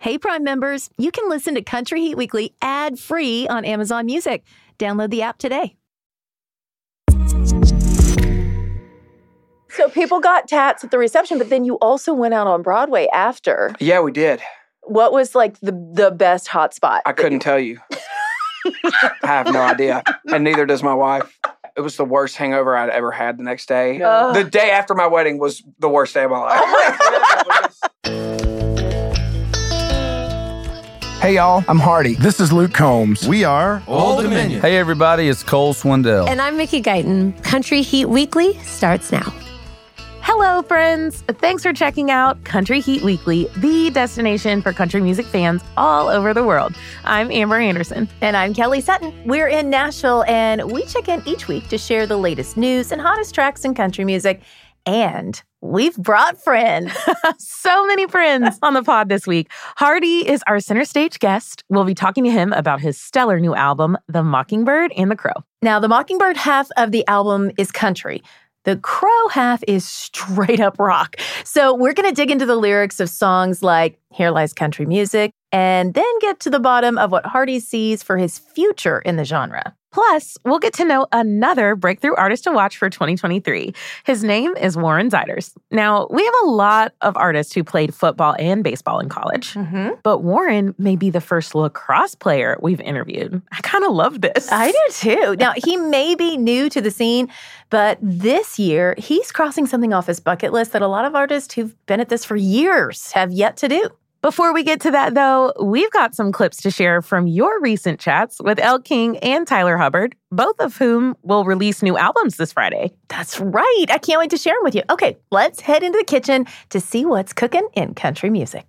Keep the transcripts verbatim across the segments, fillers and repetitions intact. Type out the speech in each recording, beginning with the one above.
Hey, Prime members, you can listen to Country Heat Weekly ad-free on Amazon Music. Download the app today. So people got tats at the reception, but then you also went out on Broadway after. Yeah, we did. What was like the the best hot spot? I couldn't you... tell you. I have no idea. And neither does my wife. It was the worst hangover I'd ever had the next day. Uh, the day after my wedding was the worst day of my life. Oh my Hey, y'all, I'm Hardy. This is Luke Combs. We are Old Dominion. Hey, everybody, it's Cole Swindell. And I'm Mickey Guyton. Country Heat Weekly starts now. Hello, friends. Thanks for checking out Country Heat Weekly, the destination for country music fans all over the world. I'm Amber Anderson. And I'm Kelly Sutton. We're in Nashville, and we check in each week to share the latest news and hottest tracks in country music. And we've brought friends. So many friends on the pod this week. Hardy is our center stage guest. We'll be talking to him about his stellar new album, The Mockingbird and the Crow. Now, the Mockingbird half of the album is country. The Crow half is straight up rock. So we're going to dig into the lyrics of songs like Here Lies Country Music, and then get to the bottom of what Hardy sees for his future in the genre. Plus, we'll get to know another breakthrough artist to watch for twenty twenty-three. His name is Warren Zeiders. Now, we have a lot of artists who played football and baseball in college, Mm-hmm. but Warren may be the first lacrosse player we've interviewed. I kind of love this. I do too. Now, he may be new to the scene, but this year, he's crossing something off his bucket list that a lot of artists who've been at this for years have yet to do. Before we get to that, though, we've got some clips to share from your recent chats with Elle King and Tyler Hubbard, both of whom will release new albums this Friday. That's right. I can't wait to share them with you. Okay, let's head into the kitchen to see what's cooking in country music.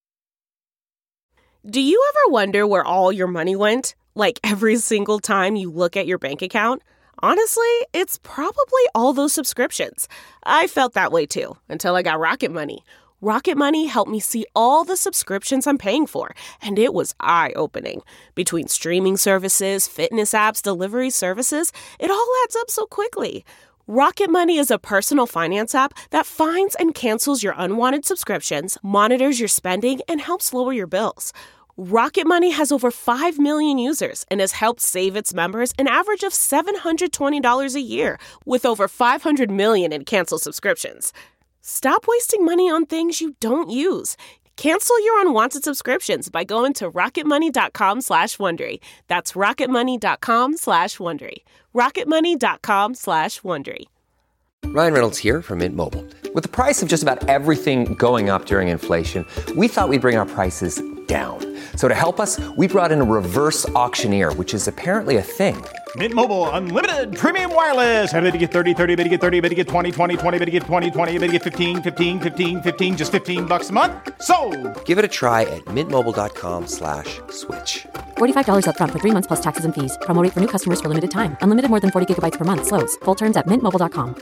Do you ever wonder where all your money went? Like every single time you look at your bank account? Honestly, it's probably all those subscriptions. I felt that way too, until I got Rocket Money. Rocket Money helped me see all the subscriptions I'm paying for, and it was eye-opening. Between streaming services, fitness apps, delivery services, it all adds up so quickly. Rocket Money is a personal finance app that finds and cancels your unwanted subscriptions, monitors your spending, and helps lower your bills. Rocket Money has over five million users and has helped save its members an average of seven hundred twenty dollars a year, with over five hundred million in canceled subscriptions. Stop wasting money on things you don't use. Cancel your unwanted subscriptions by going to rocketmoney.com slash Wondery. That's rocketmoney.com slash Wondery. rocketmoney.com slash Wondery. Ryan Reynolds here from Mint Mobile. With the price of just about everything going up during inflation, we thought we'd bring our prices down. So to help us, we brought in a reverse auctioneer, which is apparently a thing. Mint Mobile Unlimited Premium Wireless. How to get thirty, thirty, how to get thirty, how to get twenty, twenty, twenty, how to get twenty, twenty, how to get fifteen, fifteen, fifteen, fifteen, just fifteen bucks a month? Sold! Give it a try at mintmobile.com slash switch. forty-five dollars up front for three months plus taxes and fees. Promo rate for new customers for limited time. Unlimited more than forty gigabytes per month. Slows full terms at mint mobile dot com.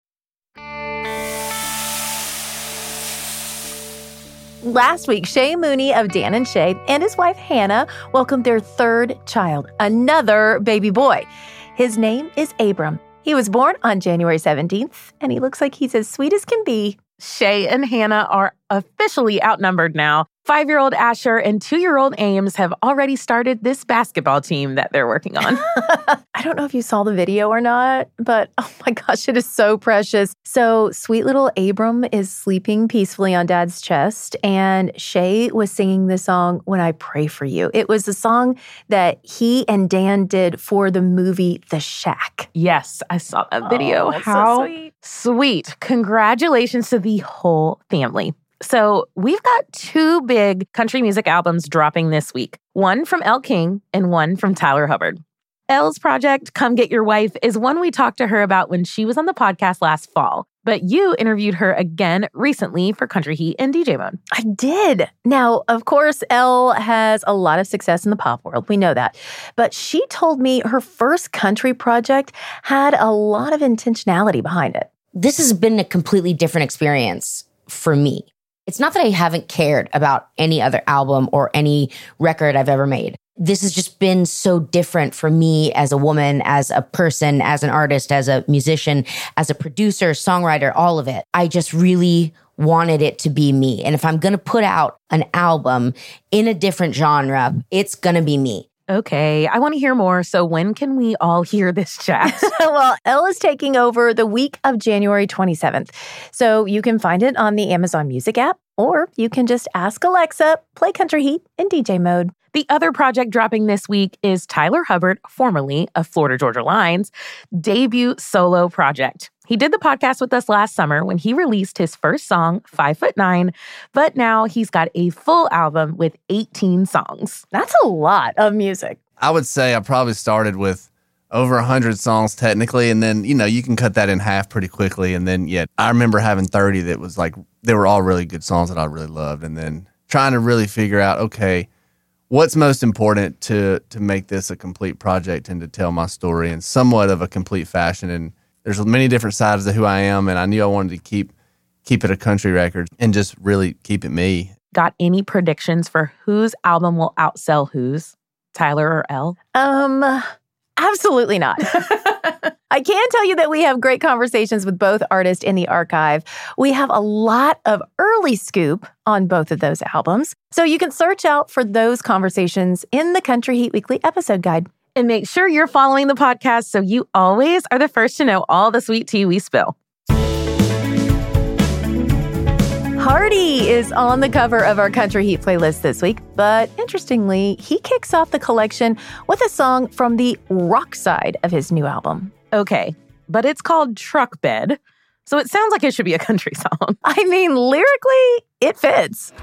Last week, Shay Mooney of Dan and Shay and his wife Hannah welcomed their third child, another baby boy. His name is Abram. He was born on January seventeenth, and he looks like he's as sweet as can be. Shay and Hannah are officially outnumbered now. Five-year-old Asher and two-year-old Ames have already started this basketball team that they're working on. I don't know if you saw the video or not, but oh my gosh, it is so precious. So sweet little Abram is sleeping peacefully on Dad's chest, and Shay was singing the song, When I Pray For You. It was the song that he and Dan did for the movie The Shack. Yes, I saw that video. Oh, How so sweet. Sweet. Congratulations to the whole family. So we've got two big country music albums dropping this week, one from Elle King and one from Tyler Hubbard. Elle's project, Come Get Your Wife, is one we talked to her about when she was on the podcast last fall. But you interviewed her again recently for Country Heat and D J Mode. I did. Now, of course, Elle has a lot of success in the pop world. We know that. But she told me her first country project had a lot of intentionality behind it. This has been a completely different experience for me. It's not that I haven't cared about any other album or any record I've ever made. This has just been so different for me as a woman, as a person, as an artist, as a musician, as a producer, songwriter, all of it. I just really wanted it to be me. And if I'm going to put out an album in a different genre, it's going to be me. Okay, I want to hear more. So when can we all hear this chat? Well, Elle is taking over the week of January twenty-seventh. So you can find it on the Amazon Music app, or you can just ask Alexa, play Country Heat in D J mode. The other project dropping this week is Tyler Hubbard, formerly of Florida Georgia Line's debut solo project. He did the podcast with us last summer when he released his first song, Five Foot Nine, but now he's got a full album with eighteen songs. That's a lot of music. I would say I probably started with over one hundred songs technically, and then, you know, you can cut that in half pretty quickly, and then, yeah, I remember having thirty that was like, they were all really good songs that I really loved, and then trying to really figure out, okay, what's most important to to make this a complete project and to tell my story in somewhat of a complete fashion. And there's many different sides of who I am, and I knew I wanted to keep keep it a country record and just really keep it me. Got any predictions for whose album will outsell whose? Tyler or Elle? Um, absolutely not. I can tell you that we have great conversations with both artists in the archive. We have a lot of early scoop on both of those albums. So you can search out for those conversations in the Country Heat Weekly episode guide. And make sure you're following the podcast so you always are the first to know all the sweet tea we spill. Hardy is on the cover of our Country Heat playlist this week, but interestingly, he kicks off the collection with a song from the rock side of his new album. Okay, but it's called Truck Bed, so it sounds like it should be a country song. I mean, lyrically, it fits.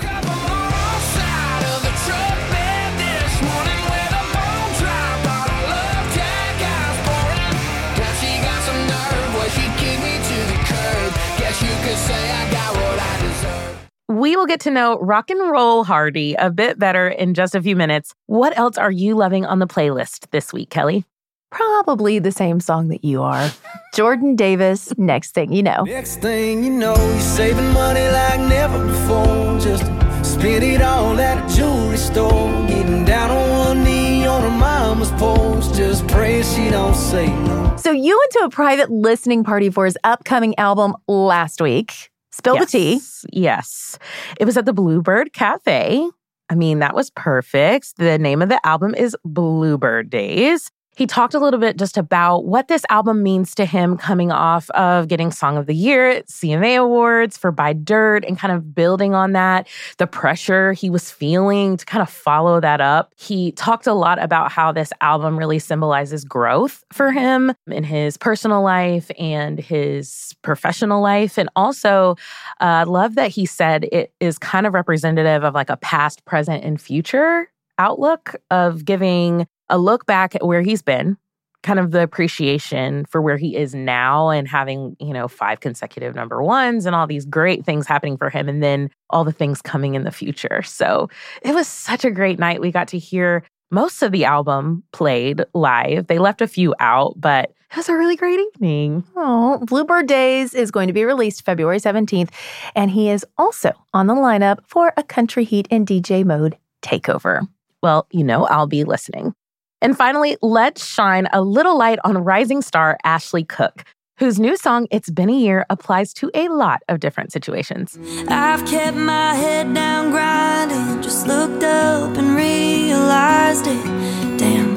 We will get to know Rock and Roll Hardy a bit better in just a few minutes. What else are you loving on the playlist this week, Kelly? Probably the same song that you are. Jordan Davis, Next Thing You Know. Next thing you know, you're saving money like never before. Just spend it all at a jewelry store. Getting down on one knee on her mama's porch. Just pray she don't say no. So you went to a private listening party for his upcoming album last week. Spill yes. the tea. Yes. It was at the Bluebird Cafe. I mean, that was perfect. The name of the album is Bluebird Days. He talked a little bit just about what this album means to him coming off of getting Song of the Year at C M A Awards for Buy Dirt and kind of building on that, the pressure he was feeling to kind of follow that up. He talked a lot about how this album really symbolizes growth for him in his personal life and his professional life. And also, I uh, love that he said it is kind of representative of like a past, present, and future outlook of giving a look back at where he's been, kind of the appreciation for where he is now and having, you know, five consecutive number ones and all these great things happening for him and then all the things coming in the future. So it was such a great night. We got to hear most of the album played live. They left a few out, but it was a really great evening. Oh, Bluebird Days is going to be released February seventeenth, and he is also on the lineup for a Country Heat and D J Mode takeover. Well, you know, I'll be listening. And finally, let's shine a little light on rising star Ashley Cooke, whose new song, It's Been a Year, applies to a lot of different situations. I've kept my head down grinding, just looked up and realized it. Damn,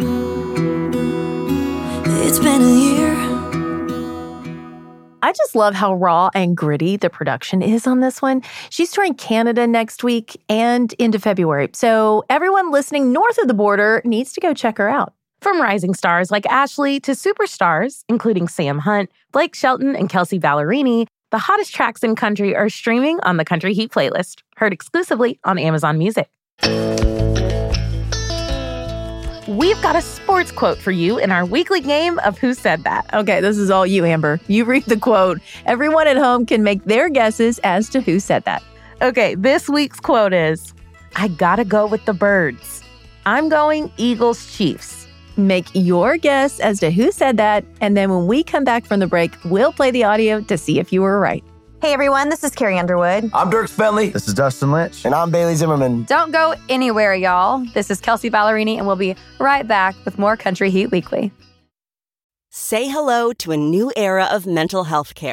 it's been a year. I just love how raw and gritty the production is on this one. She's touring Canada next week and into February. So everyone listening north of the border needs to go check her out. From rising stars like Ashley to superstars, including Sam Hunt, Blake Shelton, and Kelsea Ballerini, the hottest tracks in country are streaming on the Country Heat playlist, heard exclusively on Amazon Music. We've got a sports quote for you in our weekly game of Who Said That? Okay, this is all you, Amber. You read the quote. Everyone at home can make their guesses as to who said that. Okay, this week's quote is, I gotta go with the birds. I'm going Eagles Chiefs. Make your guess as to who said that, and then when we come back from the break, we'll play the audio to see if you were right. Hey everyone, this is Carrie Underwood. I'm Dirk Bentley. This is Dustin Lynch. And I'm Bailey Zimmerman. Don't go anywhere, y'all. This is Kelsea Ballerini, and we'll be right back with more Country Heat Weekly. Say hello to a new era of mental health care.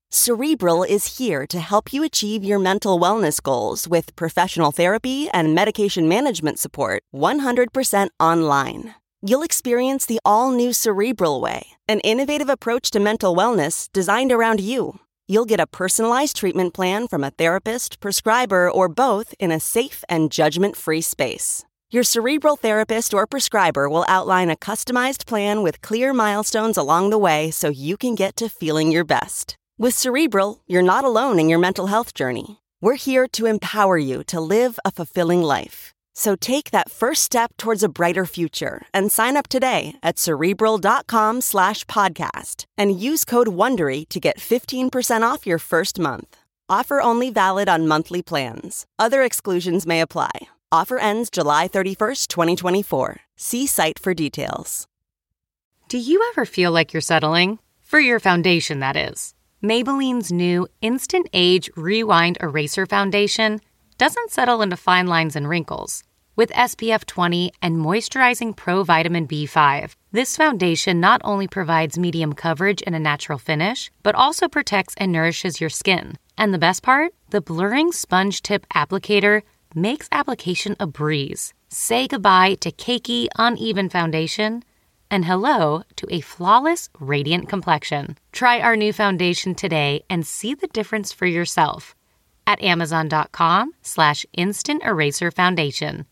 Cerebral is here to help you achieve your mental wellness goals with professional therapy and medication management support one hundred percent online. You'll experience the all-new Cerebral Way, an innovative approach to mental wellness designed around you. You'll get a personalized treatment plan from a therapist, prescriber, or both in a safe and judgment-free space. Your Cerebral therapist or prescriber will outline a customized plan with clear milestones along the way so you can get to feeling your best. With Cerebral, you're not alone in your mental health journey. We're here to empower you to live a fulfilling life. So take that first step towards a brighter future and sign up today at Cerebral.com slash podcast and use code WONDERY to get fifteen percent off your first month. Offer only valid on monthly plans. Other exclusions may apply. Offer ends July thirty-first, twenty twenty-four. See site for details. Do you ever feel like you're settling? For your foundation, that is. Maybelline's new Instant Age Rewind Eraser Foundation doesn't settle into fine lines and wrinkles. With S P F twenty and moisturizing Pro Vitamin B five, this foundation not only provides medium coverage and a natural finish, but also protects and nourishes your skin. And the best part? The blurring sponge tip applicator makes application a breeze. Say goodbye to cakey, uneven foundation and hello to a flawless, radiant complexion. Try our new foundation today and see the difference for yourself at amazon.com slash instant eraser foundation.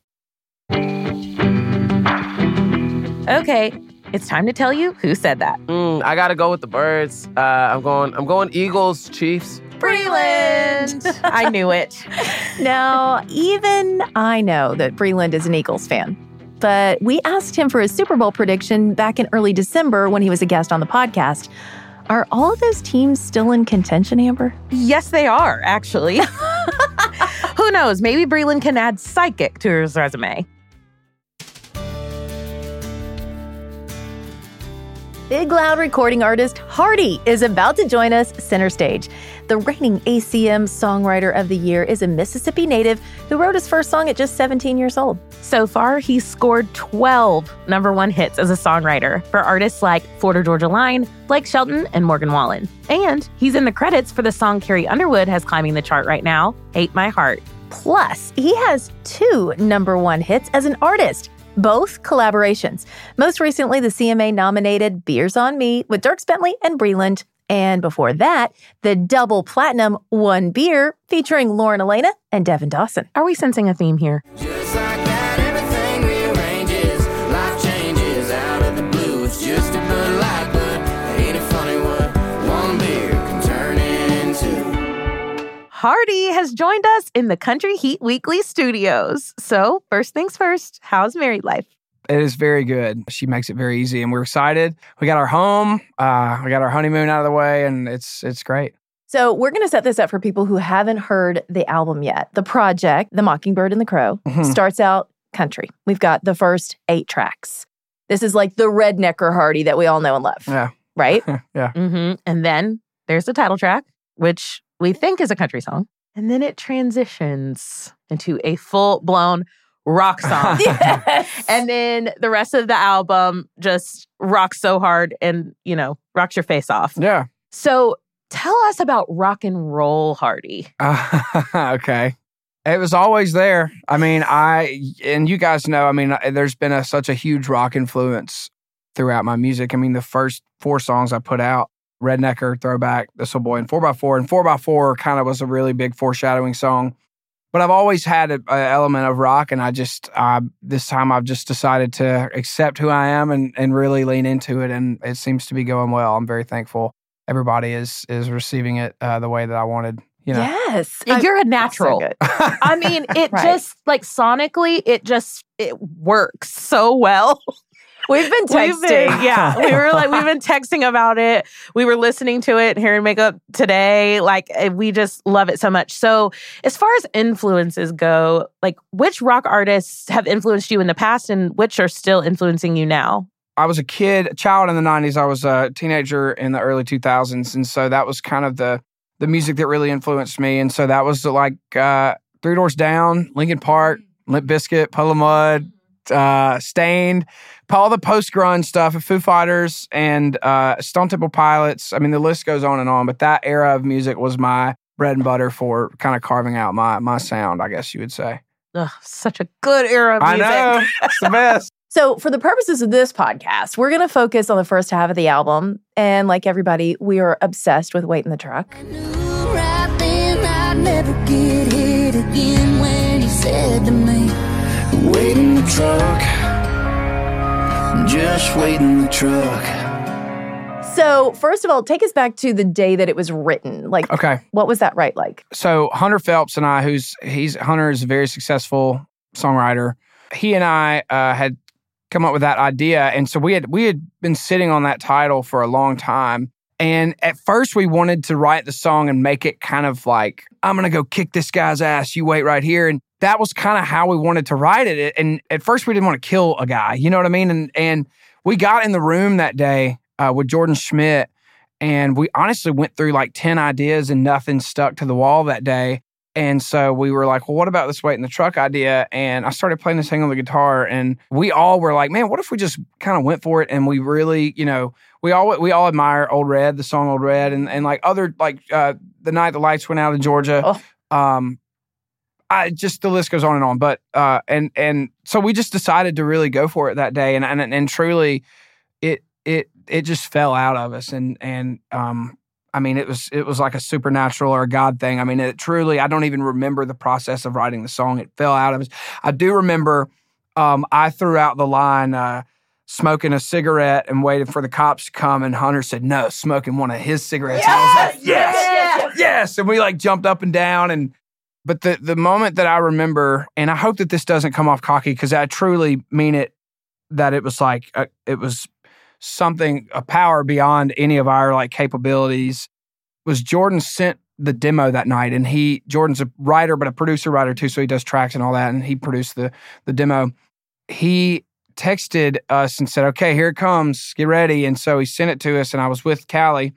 Okay, it's time to tell you who said that. Mm, I gotta go with the birds. Uh, I'm going. I'm going Eagles, Chiefs. Breland! I knew it. Now, even I know that Breland is an Eagles fan. But we asked him for his Super Bowl prediction back in early December when he was a guest on the podcast. Are all of those teams still in contention, Amber? Yes, they are, actually. Who knows? Maybe Breland can add psychic to his resume. Big Loud recording artist Hardy is about to join us center stage. The reigning A C M Songwriter of the Year is a Mississippi native who wrote his first song at just seventeen years old. So far, he's scored twelve number one hits as a songwriter for artists like Florida Georgia Line, Blake Shelton, and Morgan Wallen. And he's in the credits for the song Carrie Underwood has climbing the chart right now, Hate My Heart. Plus, he has two number one hits as an artist. Both collaborations. Most recently, the C M A nominated Beers on Me with Dierks Bentley and Breland. And before that, the double platinum One Beer featuring Lauren Elena and Devin Dawson. Are we sensing a theme here? Just like that, everything rearranges. Life changes out of the blue. It's just a Bud Light, but ain't it funny what one beer can turn into? Hardy has joined us in the Country Heat Weekly studios. So, first things first, how's married life? It is very good. She makes it very easy, and we're excited. We got our home, uh, we got our honeymoon out of the way, and it's it's great. So we're going to set this up for people who haven't heard the album yet. The project, The Mockingbird and the Crow, mm-hmm. starts out country. We've got the first eight tracks. This is like the rednecker Hardy that we all know and love. Yeah. Right? yeah. Mm-hmm. And then there's the title track, which we think is a country song. And then it transitions into a full-blown rock song. Yes. And then the rest of the album just rocks so hard and, you know, rocks your face off. Yeah. So tell us about rock and roll, Hardy. Uh, okay. It was always there. I mean, I, and you guys know, I mean, there's been a, such a huge rock influence throughout my music. I mean, the first four songs I put out, Rednecker, Throwback, This Old Boy, and four by four. And four by four kind of was a really big foreshadowing song. But I've always had an element of rock, and I just, uh, this time I've just decided to accept who I am and, and really lean into it, and it seems to be going well. I'm very thankful. Everybody is is receiving it uh, the way that I wanted. You know? Yes. You're a natural. So I mean, it Right. just, like, sonically, it just, it works so well. We've been texting. We've been, yeah, we were like, we've been texting about it. We were listening to it here in Makeup today. Like, we just love it so much. So as far as influences go, like, which rock artists have influenced you in the past and which are still influencing you now? I was a kid, a child in the nineties. I was a teenager in the early two thousands. And so that was kind of the the music that really influenced me. And so that was like uh, Three Doors Down, Linkin Park, Limp Bizkit, Puddle of Mud, uh, Stained, all the post-grunge stuff, Foo Fighters and uh, Stone Temple Pilots. I mean, the list goes on and on, but that era of music was my bread and butter for kind of carving out my my sound, I guess you would say. Ugh, such a good era of music. I know. It's the best. So for the purposes of this podcast, we're going to focus on the first half of the album. And like everybody, we are obsessed with Wait in the Truck. I knew right then I'd never get hit again when you said to me, Wait in the truck. Just wait in the truck. So first of all, take us back to the day that it was written. Like, okay, what was that write like? So Hunter Phelps and I, who's he's Hunter is a very successful songwriter. He and I uh, had come up with that idea, and so we had we had been sitting on that title for a long time. And at first, we wanted to write the song and make it kind of like, I'm gonna go kick this guy's ass. You wait right here, and that was kind of how we wanted to write it. And at first, we didn't want to kill a guy. You know what I mean? And and we got in the room that day uh, with Jordan Schmidt, and we honestly went through like ten ideas, and nothing stuck to the wall that day. And so we were like, well, what about this Wait in the Truck idea? And I started playing this thing on the guitar, and we all were like, man, what if we just kind of went for it? And we really, you know, we all we all admire Old Red, the song Old Red, and, and like other, like uh, The Night the Lights Went Out in Georgia. Oh. Um, I just, the list goes on and on. But, uh, and and so we just decided to really go for it that day. And and, and truly, it it it just fell out of us. And, and um. I mean, it was it was like a supernatural or a God thing. I mean, it truly, I don't even remember the process of writing the song. It fell out of us. I do remember um, I threw out the line, uh, smoking a cigarette and waited for the cops to come, and Hunter said, no, smoking one of his cigarettes. Yes! And I was like, yes, Yes! yes, yes. And we like jumped up and down. And But the, the moment that I remember, and I hope that this doesn't come off cocky because I truly mean it, that it was like, uh, it was something, a power beyond any of our like capabilities, was Jordan sent the demo that night. And he, Jordan's a writer, but a producer writer too. So he does tracks and all that. And he produced the, the demo. He texted us and said, okay, here it comes, get ready. And so he sent it to us, and I was with Callie,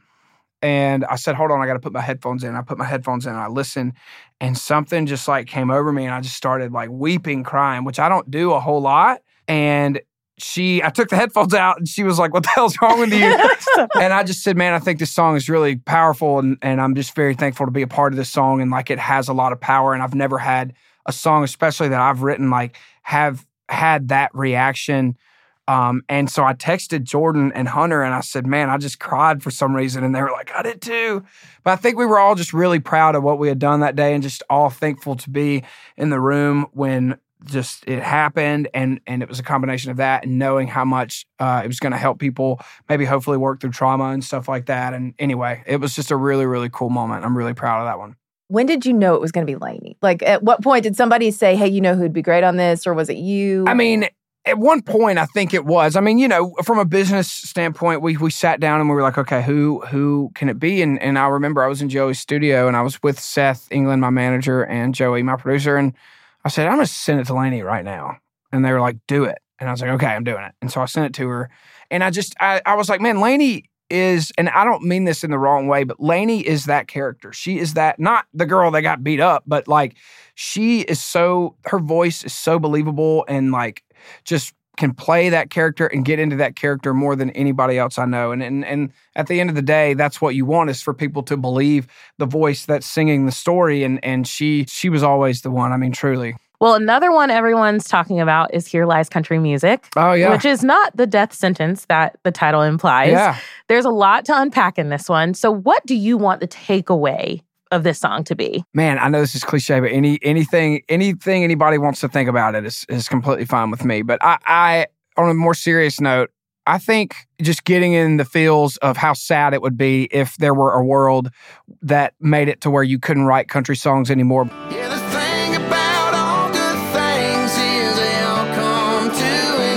and I said, hold on, I got to put my headphones in. I put my headphones in and I listened, and something just like came over me, and I just started like weeping, crying, which I don't do a whole lot. And She, I took the headphones out, and she was like, what the hell's wrong with you? And I just said, man, I think this song is really powerful, and, and I'm just very thankful to be a part of this song, and like it has a lot of power, and I've never had a song, especially that I've written, like have had that reaction. Um, and so I texted Jordan and Hunter, and I said, man, I just cried for some reason, and they were like, I did too. But I think we were all just really proud of what we had done that day, and just all thankful to be in the room when just it happened, and and it was a combination of that and knowing how much uh, it was going to help people maybe hopefully work through trauma and stuff like that. And anyway, it was just a really, really cool moment. I'm really proud of that one. When did you know it was going to be Lainey? Like, at what point did somebody say, hey, you know who'd be great on this, or was it you? I mean, at one point, I think it was. I mean, you know, from a business standpoint, we we sat down and we were like, okay, who who can it be? And and I remember I was in Joey's studio, and I was with Seth England, my manager, and Joey, my producer, and I said, I'm going to send it to Lainey right now. And they were like, do it. And I was like, okay, I'm doing it. And so I sent it to her. And I just, I, I was like, man, Lainey is, and I don't mean this in the wrong way, but Lainey is that character. She is that, not the girl that got beat up, but like, she is so, her voice is so believable, and like, just can play that character and get into that character more than anybody else I know. And, and and at the end of the day, that's what you want, is for people to believe the voice that's singing the story. And and she she was always the one. I mean, truly. Well, another one everyone's talking about is Here Lies Country Music. Oh, yeah. Which is not the death sentence that the title implies. Yeah. There's a lot to unpack in this one. So what do you want the takeaway of this song to be? Man, I know this is cliche, but any anything anything anybody wants to think about it is, is completely fine with me. But I, I, on a more serious note, I think just getting in the feels of how sad it would be if there were a world that made it to where you couldn't write country songs anymore. Yeah, the thing about all good things is they all come to an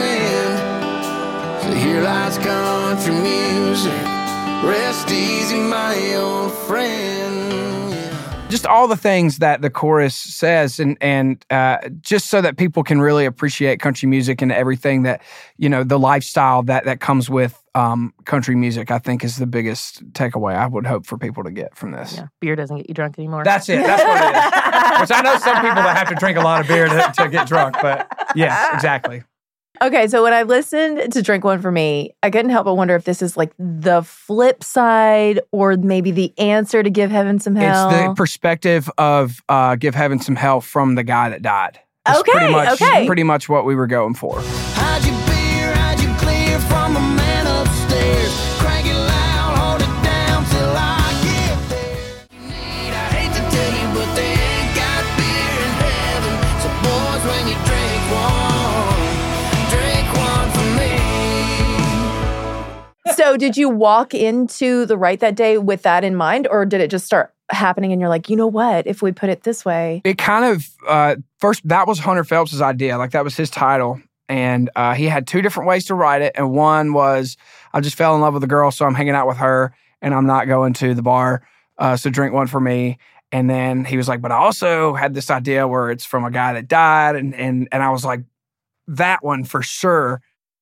end. So here lies country music. Rest easy, my old friend. Just all the things that the chorus says, and and uh, just so that people can really appreciate country music and everything that, you know, the lifestyle that that comes with um, country music, I think is the biggest takeaway I would hope for people to get from this. Yeah, beer doesn't get you drunk anymore. That's it. That's what it is. Which I know some people that have to drink a lot of beer to, to get drunk, but yes, exactly. Okay, so when I listened to Drink One for Me, I couldn't help but wonder if this is like the flip side or maybe the answer to Give Heaven Some Hell. It's the perspective of uh, Give Heaven Some Hell from the guy that died. It's Okay, pretty much, okay. pretty much what we were going for. Hide your beer, hide your clear from a man upstairs. Crank it loud, hold it down till I get there. You need, I hate to tell you, but they ain't got beer in heaven. So boys, when you drink one, drink one for me. So did you walk into the Right that day with that in mind, or did it just start happening and you're like, you know what, if we put it this way? It kind of, uh, first, that was Hunter Phelps' idea. Like, that was his title. And uh, he had two different ways to write it. And one was, I just fell in love with a girl, so I'm hanging out with her, and I'm not going to the bar, uh, so drink one for me. And then he was like, but I also had this idea where it's from a guy that died. And and and I was like, that one for sure.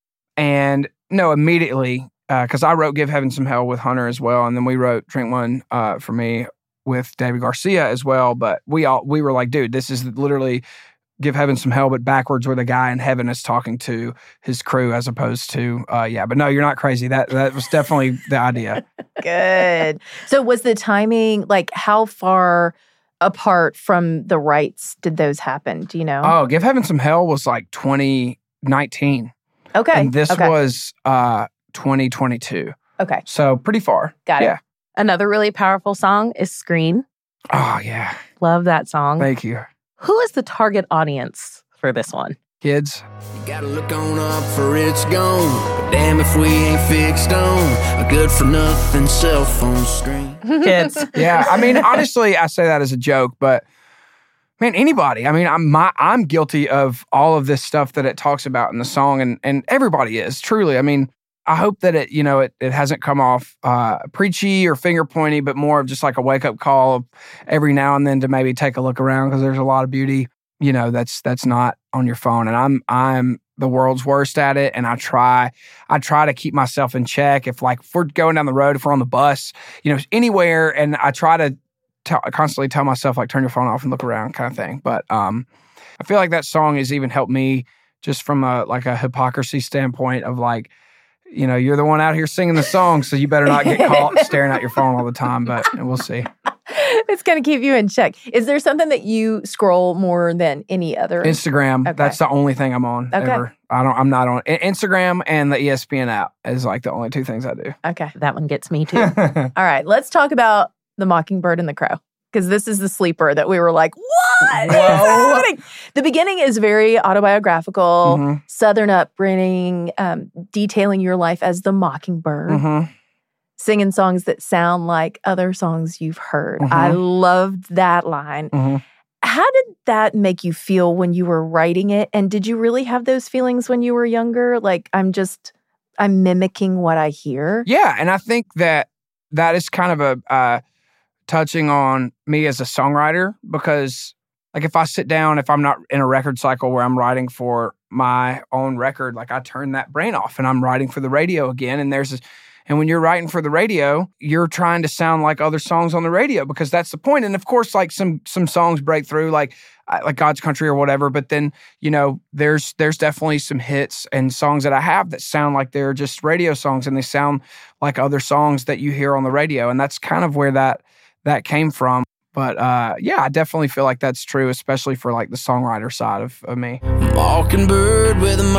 And no, immediately, because uh, I wrote Give Heaven Some Hell with Hunter as well. And then we wrote Drink One uh, for me with David Garcia as well. But we all we were like, dude, this is literally Give Heaven Some Hell, but backwards, where the guy in heaven is talking to his crew as opposed to, uh, yeah. But no, you're not crazy. That that was definitely the idea. Good. So was the timing, like, how far apart from the rights did those happen? Do you know? Oh, Give Heaven Some Hell was like twenty nineteen. Okay. And this okay. was uh, twenty twenty-two. Okay. So pretty far. Got it. Yeah. Another really powerful song is Screen. Oh, yeah. Love that song. Thank you. Who is the target audience for this one? Kids. You gotta look on up for it's gone. But damn if we ain't fixed on a good for nothing cell phone screen. Kids. Yeah. I mean, honestly, I say that as a joke, but man, anybody. I mean, I'm my, I'm guilty of all of this stuff that it talks about in the song, and and everybody is, truly. I mean, I hope that it, you know, it, it hasn't come off uh, preachy or finger pointy, but more of just like a wake up call of every now and then to maybe take a look around, because there's a lot of beauty, you know, that's that's not on your phone. And I'm I'm the world's worst at it, and I try I try to keep myself in check. If like if we're going down the road, if we're on the bus, you know, anywhere, and I try to t- constantly tell myself like turn your phone off and look around, kind of thing. But um, I feel like that song has even helped me just from a like a hypocrisy standpoint of like, you know, you're the one out here singing the song, so you better not get caught staring at your phone all the time, but we'll see. It's going to keep you in check. Is there something that you scroll more than any other? Instagram. Okay. That's the only thing I'm on Okay. ever. I don't, I'm not on Instagram, and the E S P N app is like the only two things I do. Okay. That one gets me too. All right. Let's talk about The Mockingbird and the Crow, because this is the sleeper that we were like, what is happening? The beginning is very autobiographical, Mm-hmm. Southern upbringing, um, detailing your life as the Mockingbird, Mm-hmm. singing songs that sound like other songs you've heard. Mhm. I loved that line. Mm-hmm. How did that make you feel when you were writing it? And did you really have those feelings when you were younger? Like, I'm just, I'm mimicking what I hear? Yeah, and I think that that is kind of a uh, touching on me as a songwriter, because like if I sit down, if I'm not in a record cycle where I'm writing for my own record, like I turn that brain off and I'm writing for the radio again. And there's this, and when you're writing for the radio, you're trying to sound like other songs on the radio, because that's the point. And of course, like some some songs break through, like uh, like God's Country or whatever. But then, you know, there's there's definitely some hits and songs that I have that sound like they're just radio songs, and they sound like other songs that you hear on the radio. And that's kind of where that that came from. But uh, yeah, I definitely feel like that's true, especially for like the songwriter side of, of me. Mockingbird with a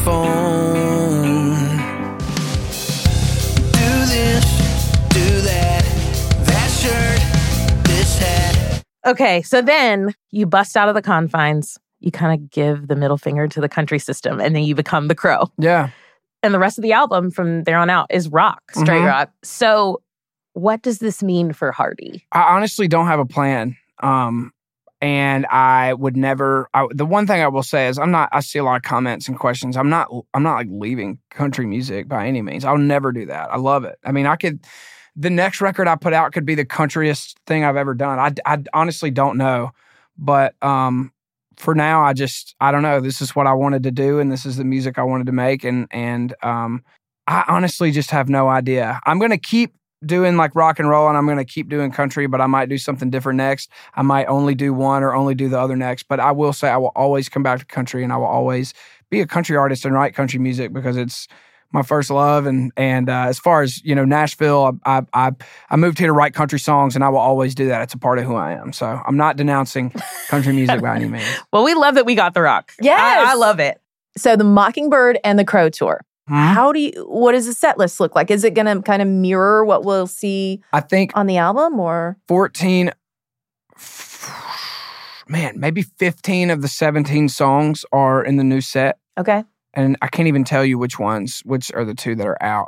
microphone. Do this, do that, that shirt, this hat. Okay, so then you bust out of the confines. You kind of give the middle finger to the country system, and then you become the Crow. Yeah. And the rest of the album from there on out is rock, straight Mhm. rock. So what does this mean for Hardy? I honestly don't have a plan. Um, and I would never, I, the one thing I will say is I'm not, I see a lot of comments and questions. I'm not, I'm not like leaving country music by any means. I'll never do that. I love it. I mean, I could, the next record I put out could be the countryest thing I've ever done. I, I honestly don't know. But um, for now, I just, I don't know. This is what I wanted to do, and this is the music I wanted to make. And, and um, I honestly just have no idea. I'm going to keep doing like rock and roll and I'm going to keep doing country, but I might do something different next. I might only do one or only do the other next. But I will say I will always come back to country and I will always be a country artist and write country music because it's my first love. And and uh, as far as, you know, Nashville, I, I I moved here to write country songs and I will always do that. It's a part of who I am. So I'm not denouncing country music by any means. Well, we love that we got the rock. Yes. I, I love it. So the Mockingbird and the Crow tour. Mm-hmm. How do you, what does the set list look like? Is it going to kind of mirror what we'll see I think on the album or? fourteen, man, maybe fifteen of the seventeen songs are in the new set. Okay. And I can't even tell you which ones, which are the two that are out.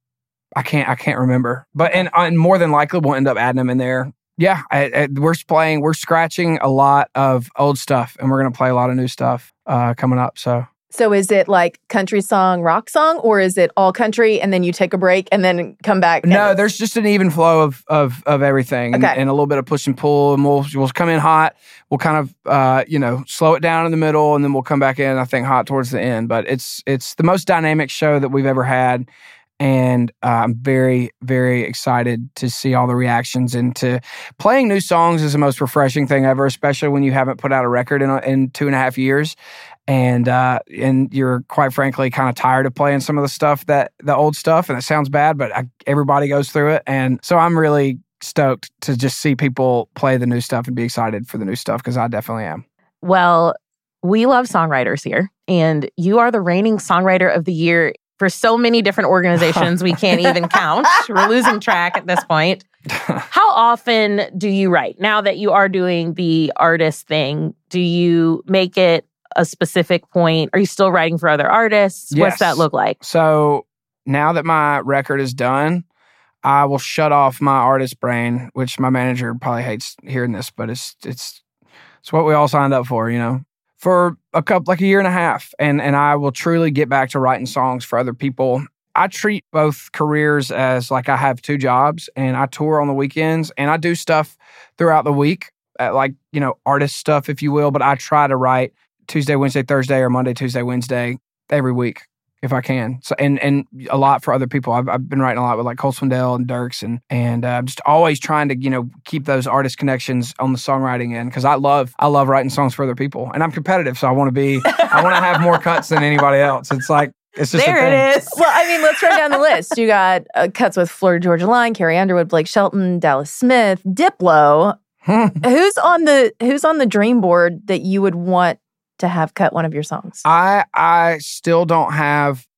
I can't, I can't remember. But, and, and more than likely we'll end up adding them in there. Yeah, I, I, we're playing, we're scratching a lot of old stuff and we're going to play a lot of new stuff uh, coming up, so. So is it like country song, rock song, or is it all country and then you take a break and then come back? No, there's just an even flow of of of everything and, Okay. and a little bit of push and pull. And we'll we'll come in hot. We'll kind of uh, you know slow it down in the middle, and then we'll come back in. I think hot towards the end. But it's it's the most dynamic show that we've ever had, and uh, I'm very very excited to see all the reactions. And to playing new songs is the most refreshing thing ever, especially when you haven't put out a record in a, in two and a half years. And uh, and you're quite frankly kind of tired of playing some of the stuff that the old stuff, and it sounds bad, but I, everybody goes through it. And so I'm really stoked to just see people play the new stuff and be excited for the new stuff because I definitely am. Well, we love songwriters here, and you are the reigning songwriter of the year for so many different organizations we can't even count. We're losing track at this point. How often do you write? Now that you are doing the artist thing, do you make it a specific point? Are you still writing for other artists? Yes. What's that look like? So now that my record is done, I will shut off my artist brain, which my manager probably hates hearing this, but it's it's it's what we all signed up for, you know, for a couple like a year and a half, and and I will truly get back to writing songs for other people. I treat both careers as like I have two jobs, and I tour on the weekends, and I do stuff throughout the week, uh, like you know artist stuff, if you will. But I try to write Tuesday, Wednesday, Thursday, or Monday, Tuesday, Wednesday every week if I can. So and and a lot for other people. I've, I've been writing a lot with like Cole Swindell and Dirks, and and uh, just always trying to you know keep those artist connections on the songwriting end because I love I love writing songs for other people, and I'm competitive, so I want to be I want to have more cuts than anybody else. It's like it's just there a thing. it is. Well, I mean, let's run down the list. You got uh, cuts with Florida Georgia Line, Carrie Underwood, Blake Shelton, Dallas Smith, Diplo. who's on the Who's on the dream board that you would want to have cut one of your songs? I I still don't have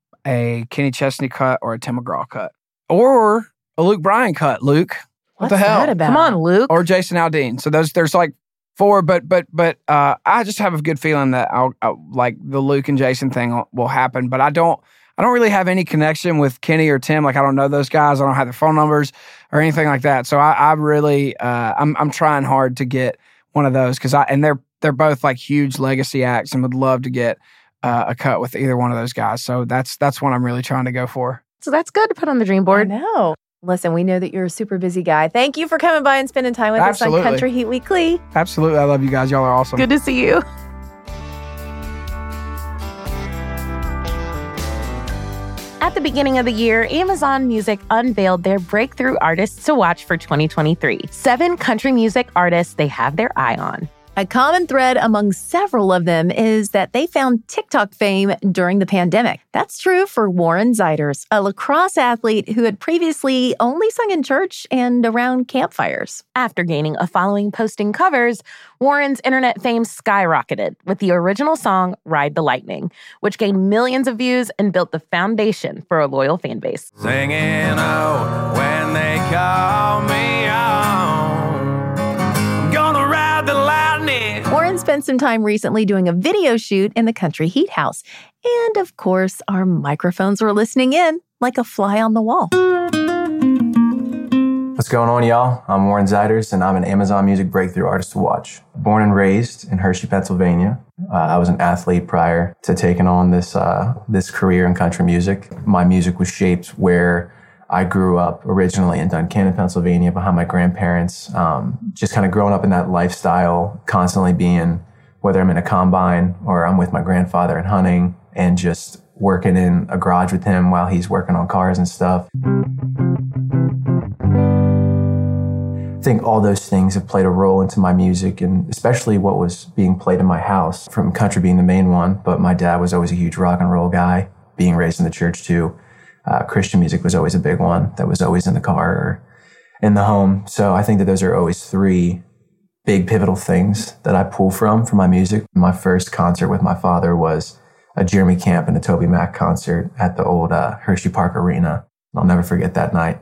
a Kenny Chesney cut or a Tim McGraw cut or a Luke Bryan cut. Luke, what What's the hell? that about? Come on, Luke. Or Jason Aldean. So those there's like four, but but but uh, I just have a good feeling that I'll, I'll like the Luke and Jason thing will, will happen. But I don't I don't really have any connection with Kenny or Tim. Like I don't know those guys. I don't have their phone numbers or anything like that. So I, I really uh, I'm I'm trying hard to get one of those because I and they're they're both like huge legacy acts and would love to get uh, a cut with either one of those guys. So that's that's what I'm really trying to go for. So that's good to put on the dream board. No. Listen, we know that you're a super busy guy. Thank you for coming by and spending time with Absolutely. us on Country Heat Weekly. Absolutely. I love you guys. Y'all are awesome. Good to see you. At the beginning of the year, Amazon Music unveiled their breakthrough artists to watch for twenty twenty-three. Seven country music artists they have their eye on. A common thread among several of them is that they found TikTok fame during the pandemic. That's true for Warren Zeiders, a lacrosse athlete who had previously only sung in church and around campfires. After gaining a following posting covers, Warren's internet fame skyrocketed with the original song Ride the Lightning, which gained millions of views and built the foundation for a loyal fan base. Singing, oh, when they call me on, I'm gonna ride the lightning. Warren spent some time recently doing a video shoot in the Country Heat House. And of course, our microphones were listening in like a fly on the wall. What's going on, y'all? I'm Warren Zeiders, and I'm an Amazon Music Breakthrough Artist to Watch. Born and raised in Hershey, Pennsylvania. Uh, I was an athlete prior to taking on this uh, this career in country music. My music was shaped where I grew up originally in Duncannon, Pennsylvania, behind my grandparents. Um, just kind of growing up in that lifestyle, constantly being, whether I'm in a combine or I'm with my grandfather and hunting, and just working in a garage with him while he's working on cars and stuff. I think all those things have played a role into my music, and especially what was being played in my house, from country being the main one, but my dad was always a huge rock and roll guy, being raised in the church too. Uh, Christian music was always a big one that was always in the car or in the home. So I think that those are always three big pivotal things that I pull from for my music. My first concert with my father was a Jeremy Camp and a Toby Mac concert at the old uh, Hershey Park Arena. I'll never forget that night.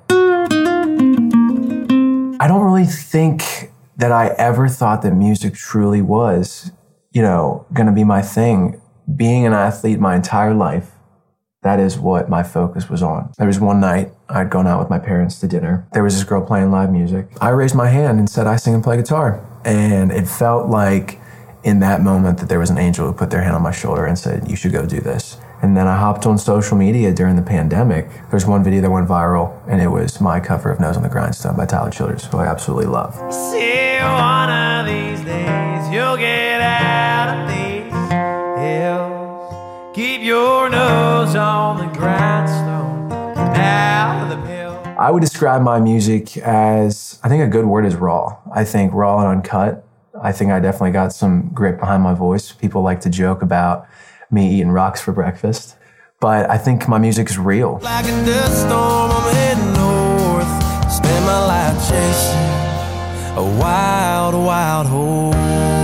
I don't really think that I ever thought that music truly was, you know, going to be my thing. Being an athlete my entire life, that is what my focus was on. There was one night I'd gone out with my parents to dinner. There was this girl playing live music. I raised my hand and said, I sing and play guitar. And it felt like in that moment that there was an angel who put their hand on my shoulder and said, you should go do this. And then I hopped on social media during the pandemic. There's one video that went viral, and it was my cover of Nose on the Grindstone by Tyler Childers, who I absolutely love. See, one of these days you'll get out of these hills. Keep your nose on the grindstone, out of the pill. I would describe my music as, I think a good word is raw. I think raw and uncut. I think I definitely got some grit behind my voice. People like to joke about me eating rocks for breakfast, but I think my music is real. Like a dust storm, I'm heading north. Spend my life chasing a wild, wild horse.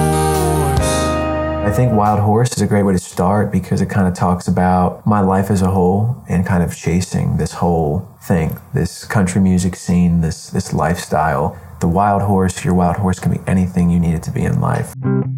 I think Wild Horse is a great way to start because it kind of talks about my life as a whole and kind of chasing this whole thing, this country music scene, this this lifestyle. The wild horse, your wild horse can be anything you need it to be in life.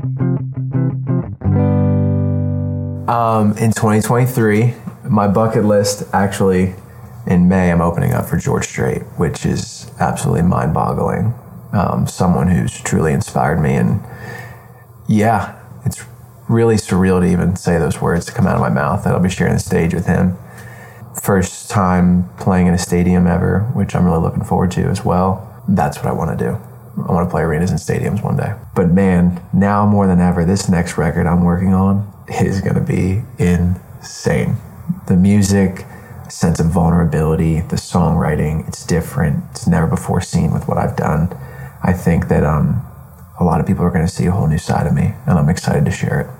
Um, in twenty twenty-three, my bucket list, actually, in May, I'm opening up for George Strait, which is absolutely mind-boggling. Um, someone who's truly inspired me. And yeah, it's really surreal to even say those words to come out of my mouth, that I'll be sharing the stage with him. First time playing in a stadium ever, which I'm really looking forward to as well. That's what I want to do. I want to play arenas and stadiums one day. But man, now more than ever, this next record I'm working on is going to be insane. The music, sense of vulnerability, the songwriting, it's different. It's never before seen with what I've done. I think that um, a lot of people are going to see a whole new side of me, and I'm excited to share it.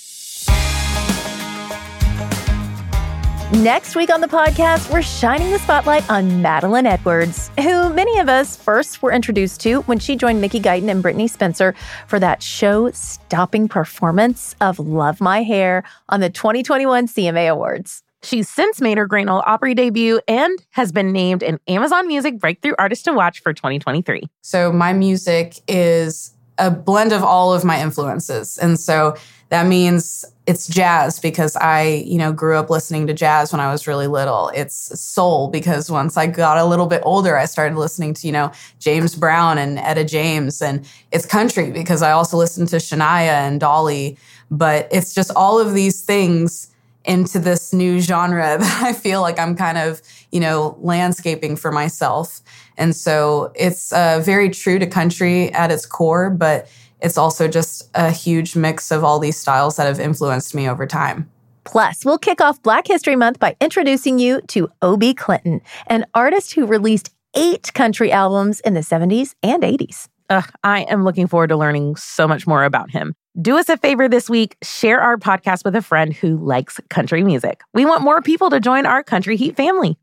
Next week on the podcast, we're shining the spotlight on Madeline Edwards, who many of us first were introduced to when she joined Mickey Guyton and Brittany Spencer for that show-stopping performance of Love My Hair on the twenty twenty-one C M A Awards. She's since made her Grand Ole Opry debut and has been named an Amazon Music Breakthrough Artist to Watch for twenty twenty-three. So my music is a blend of all of my influences. And so that means it's jazz because I, you know, grew up listening to jazz when I was really little. It's soul because once I got a little bit older, I started listening to, you know, James Brown and Etta James. And it's country because I also listened to Shania and Dolly. But it's just all of these things into this new genre that I feel like I'm kind of, you know, landscaping for myself. And so it's uh, very true to country at its core, but it's also just a huge mix of all these styles that have influenced me over time. Plus, we'll kick off Black History Month by introducing you to Obie Clinton, an artist who released eight country albums in the seventies and eighties. Ugh, I am looking forward to learning so much more about him. Do us a favor this week, share our podcast with a friend who likes country music. We want more people to join our Country Heat family.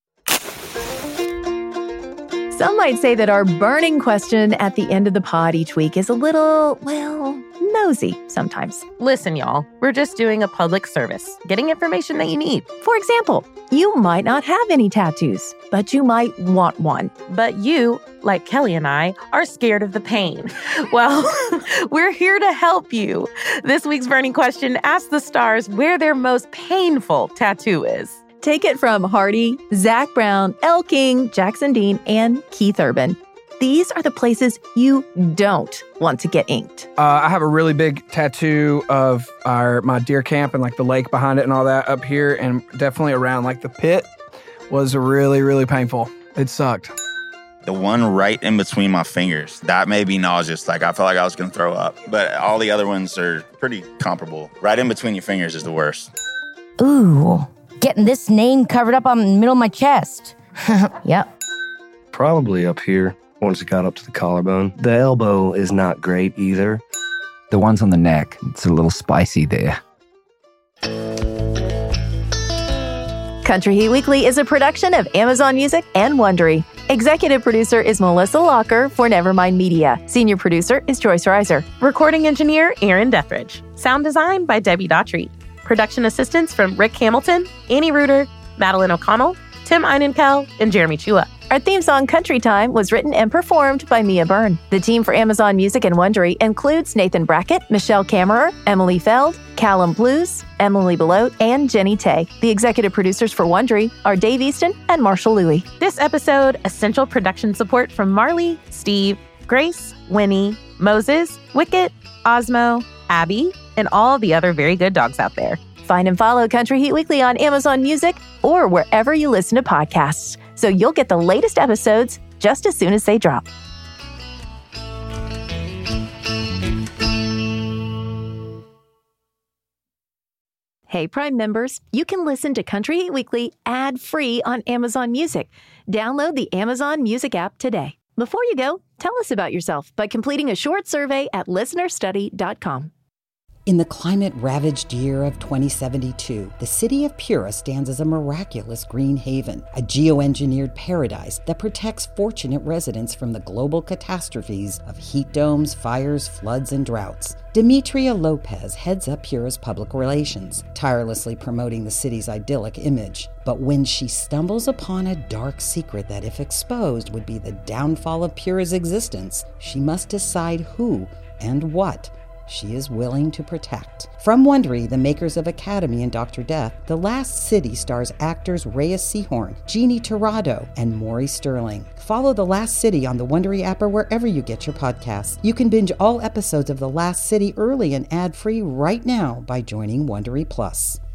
Some might say that our burning question at the end of the pod each week is a little, well, nosy sometimes. Listen, y'all, we're just doing a public service, getting information that you need. For example, you might not have any tattoos, but you might want one. But you, like Kelly and I, are scared of the pain. Well, we're here to help you. This week's burning question asks the stars where their most painful tattoo is. Take it from Hardy, Zach Brown, Elle King, Jackson Dean, and Keith Urban. These are the places you don't want to get inked. Uh, I have a really big tattoo of our my deer camp and like the lake behind it and all that up here, and definitely around like the pit was really, really painful. It sucked. The one right in between my fingers, that made me nauseous. Like I felt like I was going to throw up. But all the other ones are pretty comparable. Right in between your fingers is the worst. Ooh, getting this name covered up on the middle of my chest. Yep. Probably up here, once it got up to the collarbone. The elbow is not great either. The ones on the neck, it's a little spicy there. Country Heat Weekly is a production of Amazon Music and Wondery. Executive producer is Melissa Locker for Nevermind Media. Senior producer is Joyce Reiser. Recording engineer, Aaron Dethridge. Sound design by Debbie Daughtry. Production assistance from Rick Hamilton, Annie Reuter, Madeline O'Connell, Tim Einenkel, and Jeremy Chua. Our theme song, Country Time, was written and performed by Mia Byrne. The team for Amazon Music and Wondery includes Nathan Brackett, Michelle Kammerer, Emily Feld, Callum Blues, Emily Belote, and Jenny Tay. The executive producers for Wondery are Dave Easton and Marshall Louie. This episode, essential production support from Marley, Steve, Grace, Winnie, Moses, Wicket, Osmo, Abby, and all the other very good dogs out there. Find and follow Country Heat Weekly on Amazon Music or wherever you listen to podcasts, so you'll get the latest episodes just as soon as they drop. Hey, Prime members, you can listen to Country Heat Weekly ad-free on Amazon Music. Download the Amazon Music app today. Before you go, tell us about yourself by completing a short survey at listener study dot com. In the climate-ravaged year of twenty seventy-two, the city of Pura stands as a miraculous green haven, a geoengineered paradise that protects fortunate residents from the global catastrophes of heat domes, fires, floods, and droughts. Demetria Lopez heads up Pura's public relations, tirelessly promoting the city's idyllic image. But when she stumbles upon a dark secret that, if exposed, would be the downfall of Pura's existence, she must decide who and what she is willing to protect. From Wondery, the makers of Academy and Doctor Death, The Last City stars actors Reyes Sehorn, Jeannie Torrado, and Maury Sterling. Follow The Last City on the Wondery app or wherever you get your podcasts. You can binge all episodes of The Last City early and ad-free right now by joining Wondery Plus.